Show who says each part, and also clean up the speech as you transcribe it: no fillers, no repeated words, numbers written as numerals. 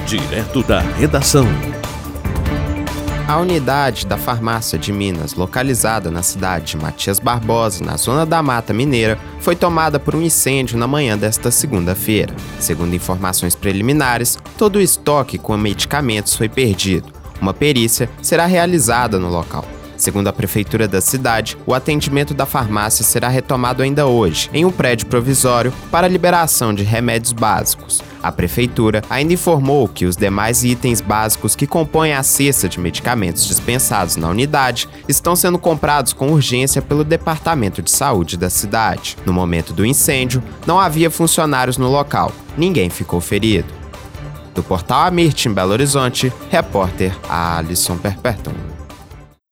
Speaker 1: Direto da redação.
Speaker 2: A unidade da farmácia de Minas, localizada na cidade de Matias Barbosa, na zona da Mata Mineira, foi tomada por um incêndio na manhã desta segunda-feira. Segundo informações preliminares, todo o estoque com medicamentos foi perdido. Uma perícia será realizada no local. Segundo a prefeitura da cidade, o atendimento da farmácia será retomado ainda hoje, em um prédio provisório, para a liberação de remédios básicos. A prefeitura ainda informou que os demais itens básicos que compõem a cesta de medicamentos dispensados na unidade estão sendo comprados com urgência pelo Departamento de Saúde da cidade. No momento do incêndio, não havia funcionários no local. Ninguém ficou ferido. Do portal Amirte, em Belo Horizonte, repórter Alisson Perperton.